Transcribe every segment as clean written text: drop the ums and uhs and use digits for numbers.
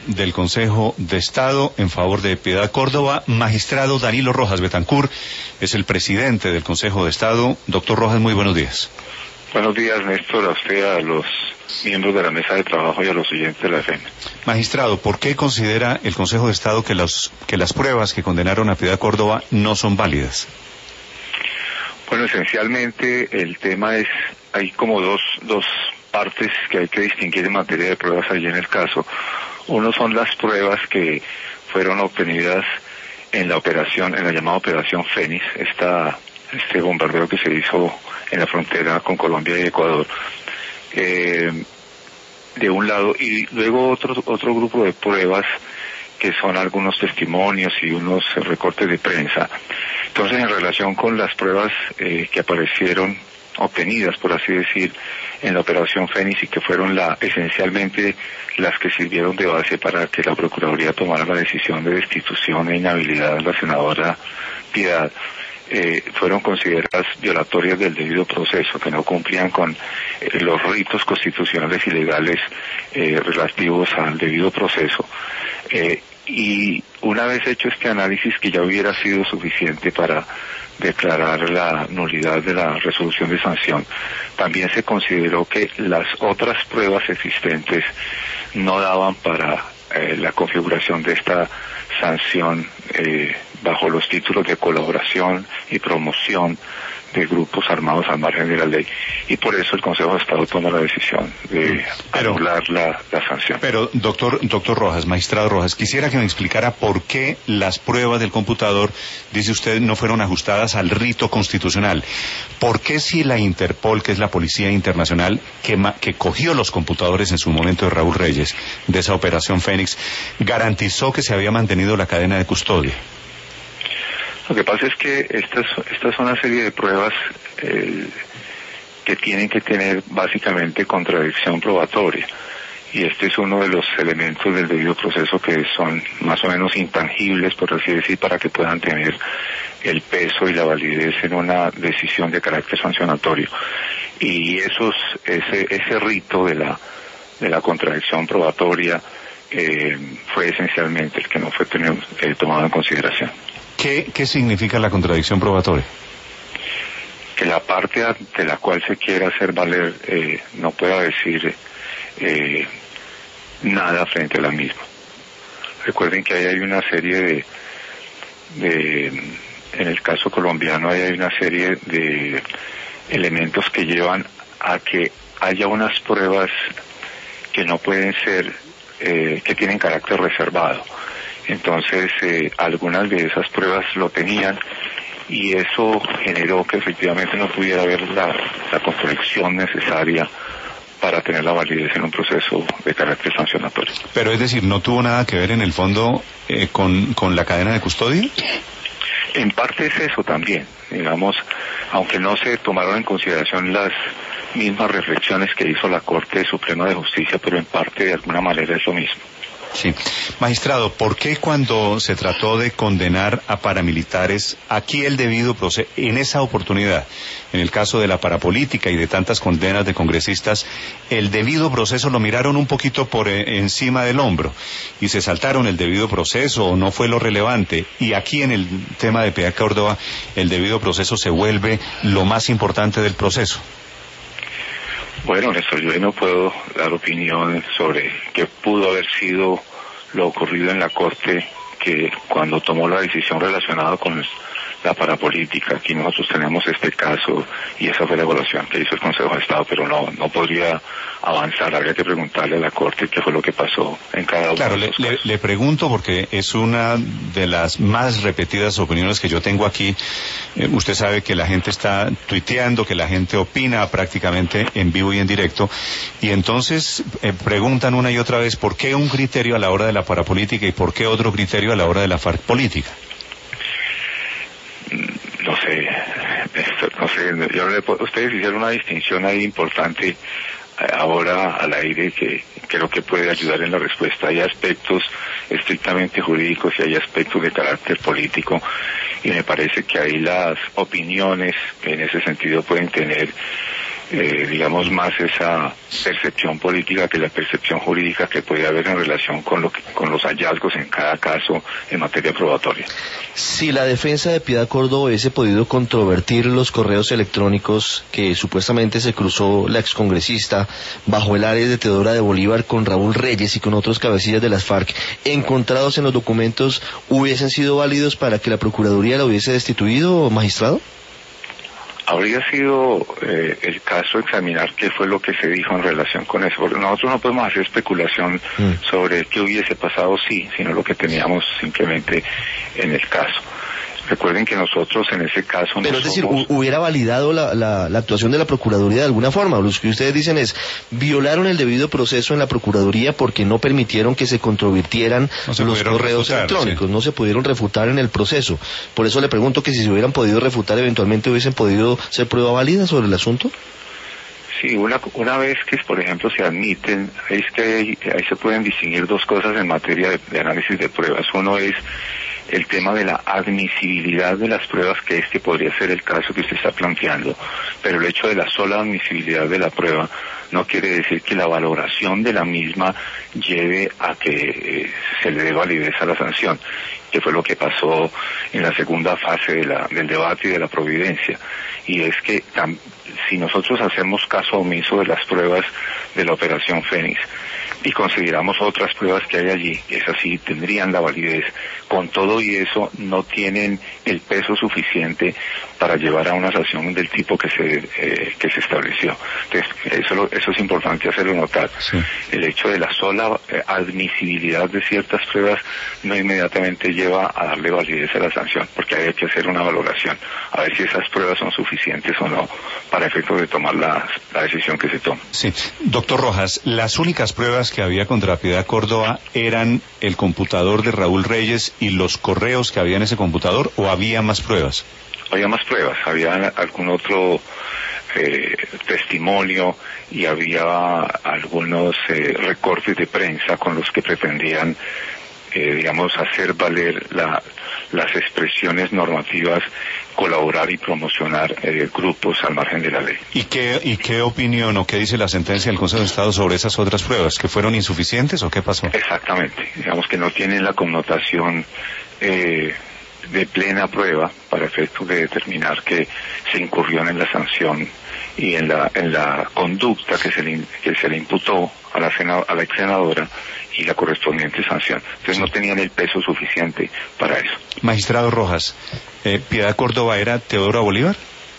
del Consejo de Estado en favor de Piedad Córdoba. Magistrado Danilo Rojas Betancur es el presidente del Consejo de Estado. Doctor Rojas, muy buenos días. Buenos días, Néstor, a usted, a los miembros de la mesa de trabajo y a los oyentes de la FM. Magistrado, ¿por qué considera el Consejo de Estado que las pruebas que condenaron a Piedad Córdoba no son válidas? Bueno, esencialmente el tema es, hay como dos partes que hay que distinguir en materia de pruebas allí en el caso. Uno son las pruebas que fueron obtenidas en la llamada Operación Fénix, este bombardeo que se hizo en la frontera con Colombia y Ecuador, de un lado, y luego otro grupo de pruebas que son algunos testimonios y unos recortes de prensa. Entonces, en relación con las pruebas que aparecieron obtenidas, por así decir, en la Operación Fénix y que fueron esencialmente las que sirvieron de base para que la Procuraduría tomara la decisión de destitución e inhabilidad de la senadora Piedad, fueron consideradas violatorias del debido proceso, que no cumplían con los ritos constitucionales y legales relativos al debido proceso. Y una vez hecho este análisis, que ya hubiera sido suficiente para declarar la nulidad de la resolución de sanción, también se consideró que las otras pruebas existentes no daban para la configuración de esta sanción bajo los títulos de colaboración y promoción de grupos armados al margen de la ley, y por eso el Consejo de Estado toma la decisión de anular la sanción. Pero, doctor Rojas, magistrado Rojas, quisiera que me explicara por qué las pruebas del computador, dice usted, no fueron ajustadas al rito constitucional. ¿Por qué si la Interpol, que es la Policía Internacional, que cogió los computadores en su momento de Raúl Reyes, de esa Operación Fénix, garantizó que se había mantenido la cadena de custodia? Lo que pasa es que estas son una serie de pruebas que tienen que tener básicamente contradicción probatoria, y este es uno de los elementos del debido proceso que son más o menos intangibles, por así decir, para que puedan tener el peso y la validez en una decisión de carácter sancionatorio. Y ese rito de la contradicción probatoria fue esencialmente el que no fue tomado en consideración. ¿Qué significa la contradicción probatoria? Que la parte ante la cual se quiera hacer valer no pueda decir nada frente a la misma. Recuerden que ahí hay una serie en el caso colombiano hay una serie de elementos que llevan a que haya unas pruebas que no pueden ser, que tienen carácter reservado. Entonces, algunas de esas pruebas lo tenían, y eso generó que efectivamente no pudiera haber la contradicción necesaria para tener la validez en un proceso de carácter sancionatorio. Pero es decir, ¿no tuvo nada que ver en el fondo con la cadena de custodia? En parte es eso también, digamos, aunque no se tomaron en consideración las mismas reflexiones que hizo la Corte Suprema de Justicia, pero en parte de alguna manera es lo mismo. Sí. Magistrado, ¿por qué cuando se trató de condenar a paramilitares, aquí el debido proceso, en esa oportunidad, en el caso de la parapolítica y de tantas condenas de congresistas, el debido proceso lo miraron un poquito por encima del hombro y se saltaron el debido proceso, o no fue lo relevante? Y aquí en el tema de Piedad Córdoba, el debido proceso se vuelve lo más importante del proceso. Bueno, Néstor, yo no puedo dar opinión sobre qué pudo haber sido lo ocurrido en la Corte, que cuando tomó la decisión relacionada con la parapolítica. Aquí nosotros tenemos este caso y esa fue la evaluación que hizo el Consejo de Estado, pero no podría avanzar. Habría que preguntarle a la Corte qué fue lo que pasó en cada uno de los casos. Le pregunto porque es una de las más repetidas opiniones que yo tengo aquí. Usted sabe que la gente está tuiteando, que la gente opina prácticamente en vivo y en directo, y entonces preguntan una y otra vez por qué un criterio a la hora de la parapolítica y por qué otro criterio a la hora de la FARC política. No sé, ustedes hicieron una distinción ahí importante ahora al aire que creo que puede ayudar en la respuesta. Hay aspectos estrictamente jurídicos y hay aspectos de carácter político, y me parece que ahí las opiniones en ese sentido pueden tener digamos, más esa percepción política que la percepción jurídica que puede haber en relación con los hallazgos en cada caso en materia probatoria. Si la defensa de Piedad Córdoba hubiese podido controvertir los correos electrónicos que supuestamente se cruzó la excongresista bajo el área de Teodora de Bolívar con Raúl Reyes y con otros cabecillas de las FARC encontrados en los documentos, ¿hubiesen sido válidos para que la Procuraduría la hubiese destituido, magistrado? Habría sido el caso examinar qué fue lo que se dijo en relación con eso, porque nosotros no podemos hacer especulación sobre qué hubiese pasado sino lo que teníamos simplemente en el caso. Recuerden que nosotros en ese caso Pero es decir, hubiera validado la actuación de la Procuraduría de alguna forma. Lo que ustedes dicen es, violaron el debido proceso en la Procuraduría porque no permitieron que se controvirtieran los correos electrónicos, sí. No se pudieron refutar en el proceso. Por eso le pregunto que si se hubieran podido refutar, eventualmente hubiesen podido ser prueba válida sobre el asunto. Sí, una vez que, por ejemplo, se admiten, es que ahí se pueden distinguir dos cosas en materia de análisis de pruebas. Uno es el tema de la admisibilidad de las pruebas, que podría ser el caso que usted está planteando, pero el hecho de la sola admisibilidad de la prueba no quiere decir que la valoración de la misma lleve a que se le dé validez a la sanción, que fue lo que pasó en la segunda fase del debate y de la providencia. Y es que si nosotros hacemos caso omiso de las pruebas de la Operación Fénix y consideramos otras pruebas que hay allí, esas sí tendrían la validez, con todo y eso no tienen el peso suficiente para llevar a una sanción del tipo que se estableció. Entonces, eso es importante hacerlo notar. Sí. El hecho de la sola admisibilidad de ciertas pruebas no inmediatamente lleva a darle validez a la sanción, porque hay que hacer una valoración, a ver si esas pruebas son suficientes o no para efectos de tomar la decisión que se toma. Sí. Doctor Rojas, las únicas pruebas que había contra Piedad Córdoba eran el computador de Raúl Reyes y los correos que había en ese computador, ¿o había más pruebas? Había más pruebas, había algún otro testimonio y había algunos recortes de prensa con los que pretendían digamos, hacer valer las expresiones normativas, colaborar y promocionar grupos al margen de la ley. ¿Y qué opinión o qué dice la sentencia del Consejo de Estado sobre esas otras pruebas? ¿Que fueron insuficientes o qué pasó? Exactamente, digamos que no tienen la connotación de plena prueba para efectos de determinar que se incurrió en la sanción y en la conducta que se le imputó a la ex senadora y la correspondiente sanción. Entonces sí, no tenían el peso suficiente para eso. Magistrado Rojas, ¿Piedad Córdoba era Teodora Bolívar?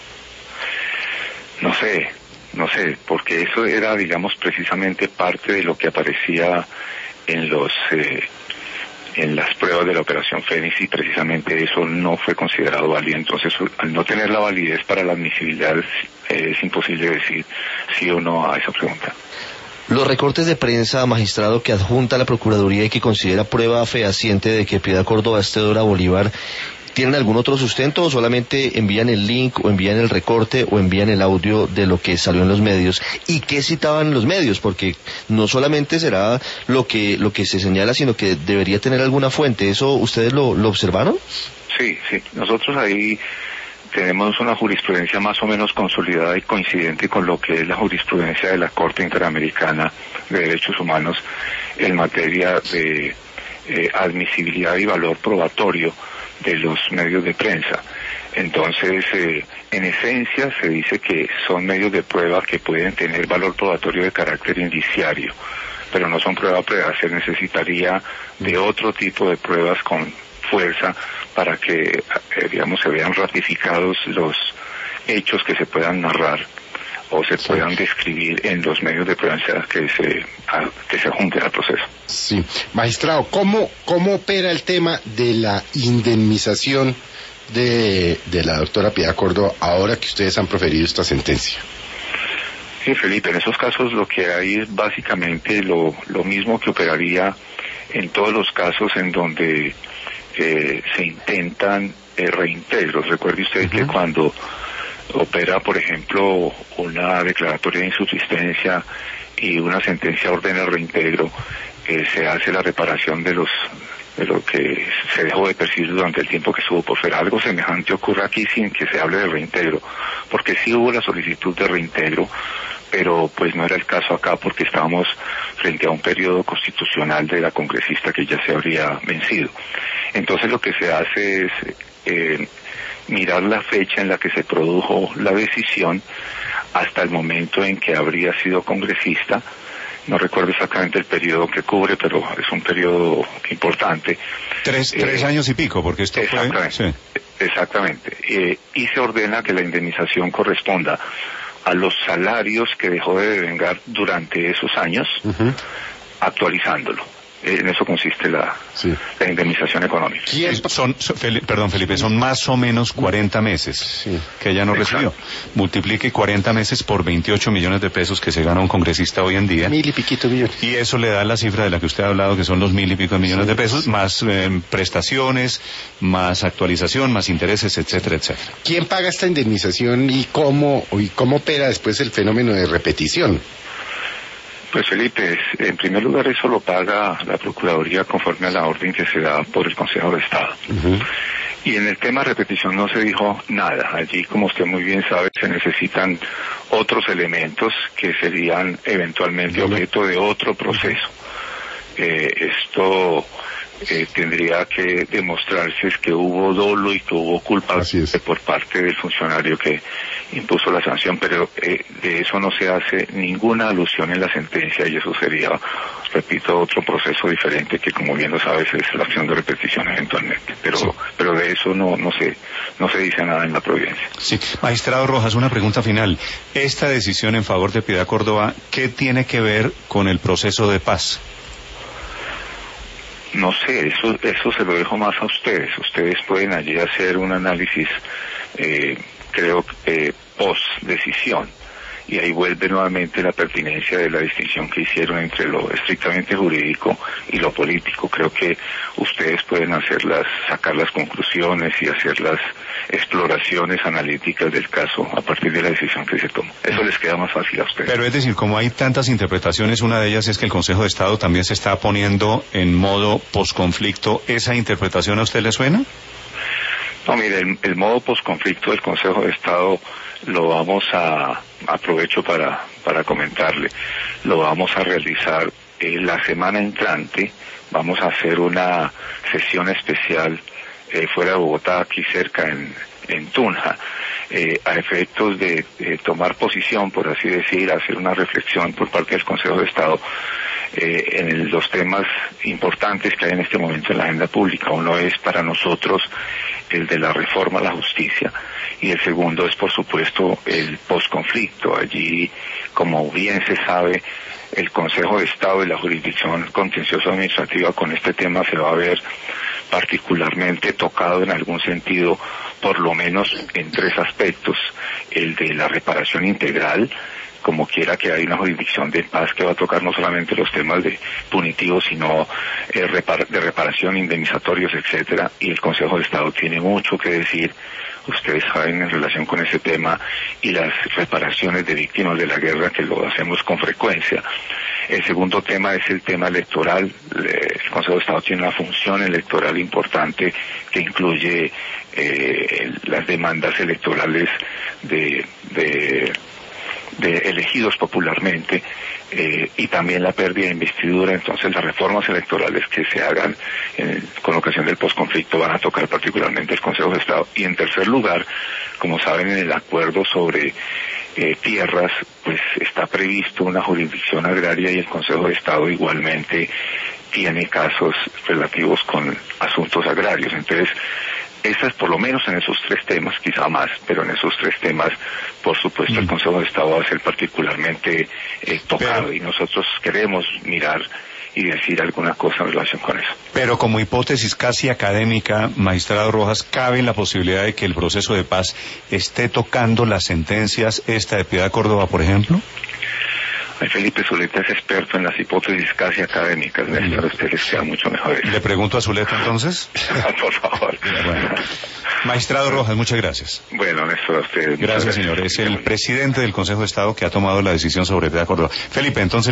No sé, porque eso era, digamos, precisamente parte de lo que aparecía en las pruebas de la Operación Fénix, y precisamente eso no fue considerado válido. Entonces, al no tener la validez para la admisibilidad, es imposible decir sí o no a esa pregunta. Los recortes de prensa, magistrado, que adjunta la Procuraduría y que considera prueba fehaciente de que Piedad Córdoba es Teodora Bolívar, ¿tienen algún otro sustento o solamente envían el link o envían el recorte o envían el audio de lo que salió en los medios? ¿Y qué citaban los medios? Porque no solamente será lo que se señala, sino que debería tener alguna fuente. ¿Eso ustedes lo observaron? Sí. Nosotros ahí tenemos una jurisprudencia más o menos consolidada y coincidente con lo que es la jurisprudencia de la Corte Interamericana de Derechos Humanos en materia de admisibilidad y valor probatorio de los medios de prensa. Entonces, en esencia se dice que son medios de prueba que pueden tener valor probatorio de carácter indiciario, pero no son prueba. Se necesitaría de otro tipo de pruebas con fuerza para que, digamos, se vean ratificados los hechos que se puedan narrar o se puedan describir en los medios de prensa que se adjunten al proceso. Sí. Magistrado, ¿cómo opera el tema de la indemnización de la doctora Piedad Córdoba ahora que ustedes han proferido esta sentencia? Sí, Felipe, en esos casos lo que hay es básicamente lo mismo que operaría en todos los casos en donde se intentan reintegros. Recuerde usted que cuando opera, por ejemplo, una declaratoria de insubsistencia y una sentencia ordena el reintegro, se hace la reparación de los que se dejó de percibir durante el tiempo que estuvo por fuera. Algo semejante ocurre aquí sin que se hable de reintegro, porque sí hubo la solicitud de reintegro, pero pues no era el caso acá porque estábamos frente a un periodo constitucional de la congresista que ya se habría vencido. Entonces lo que se hace es mirar la fecha en la que se produjo la decisión hasta el momento en que habría sido congresista. No recuerdo exactamente el periodo que cubre, pero es un periodo importante. Tres años y pico, porque esto exactamente, fue... Sí. Exactamente. Y se ordena que la indemnización corresponda a los salarios que dejó de devengar durante esos años, actualizándolo. En eso consiste la indemnización económica. Felipe, son más o menos 40 meses que ella no recibió. Multiplique 40 meses por 28 millones de pesos que se gana un congresista hoy en día. 1.000 y piquito millones. Y eso le da la cifra de la que usted ha hablado, que son los 1.000 y pico de millones de pesos, más prestaciones, más actualización, más intereses, etcétera, etcétera. ¿Quién paga esta indemnización y cómo opera después el fenómeno de repetición? Pues Felipe, en primer lugar eso lo paga la Procuraduría conforme a la orden que se da por el Consejo de Estado. Y en el tema de repetición no se dijo nada. Allí, como usted muy bien sabe, se necesitan otros elementos que serían eventualmente objeto de otro proceso. Esto tendría que demostrarse que hubo dolo y que hubo culpa por parte del funcionario que impuso la sanción, pero de eso no se hace ninguna alusión en la sentencia y eso sería, repito, otro proceso diferente que, como bien lo sabes, es la acción de repetición eventualmente, pero de eso no se dice nada en la providencia. Sí, magistrado Rojas, una pregunta final. Esta decisión en favor de Piedad Córdoba, ¿qué tiene que ver con el proceso de paz? No sé, eso se lo dejo más a ustedes. Ustedes pueden allí hacer un análisis, creo, post decisión. Y ahí vuelve nuevamente la pertinencia de la distinción que hicieron entre lo estrictamente jurídico y lo político. Creo que ustedes pueden sacar las conclusiones y hacer las exploraciones analíticas del caso a partir de la decisión que se tomó. Eso les queda más fácil a ustedes. Pero es decir, como hay tantas interpretaciones, una de ellas es que el Consejo de Estado también se está poniendo en modo posconflicto. ¿Esa interpretación a usted le suena? No, mire, el modo posconflicto del Consejo de Estado lo vamos aprovecho para comentarle, lo vamos a realizar la semana entrante. Vamos a hacer una sesión especial fuera de Bogotá, aquí cerca en Tunja, a efectos de tomar posición, por así decir, hacer una reflexión por parte del Consejo de Estado en los temas importantes que hay en este momento en la agenda pública. Uno es para nosotros el de la reforma a la justicia y el segundo es, por supuesto, el posconflicto. Allí, como bien se sabe, el Consejo de Estado y la jurisdicción contencioso administrativa con este tema se va a ver particularmente tocado en algún sentido, por lo menos en tres aspectos: el de la reparación integral, como quiera que hay una jurisdicción de paz que va a tocar no solamente los temas de punitivos, sino de reparación, indemnizatorios, etcétera, y el Consejo de Estado tiene mucho que decir, ustedes saben, en relación con ese tema y las reparaciones de víctimas de la guerra, que lo hacemos con frecuencia. El segundo tema es el tema electoral. El Consejo de Estado tiene una función electoral importante que incluye las demandas electorales de elegidos popularmente y también la pérdida de investidura. Entonces las reformas electorales que se hagan con ocasión del posconflicto van a tocar particularmente el Consejo de Estado. Y en tercer lugar, como saben, en el acuerdo sobre tierras, pues está previsto una jurisdicción agraria y el Consejo de Estado igualmente tiene casos relativos con asuntos agrarios. Entonces, estas, por lo menos en esos tres temas, quizá más, pero en esos tres temas, por supuesto, el Consejo de Estado va a ser particularmente tocado y nosotros queremos mirar y decir alguna cosa en relación con eso. Pero como hipótesis casi académica, magistrado Rojas, ¿cabe la posibilidad de que el proceso de paz esté tocando las sentencias, esta de Piedad Córdoba, por ejemplo? Ay, Felipe, Zuleta es experto en las hipótesis casi académicas, Néstor, a usted les queda mucho mejor eso. ¿Le pregunto a Zuleta entonces? Por favor. Bueno. Magistrado Rojas, muchas gracias. Bueno, Néstor, a usted. Gracias, señor. Es el presidente del Consejo de Estado que ha tomado la decisión sobre Piedad Córdoba. Felipe, entonces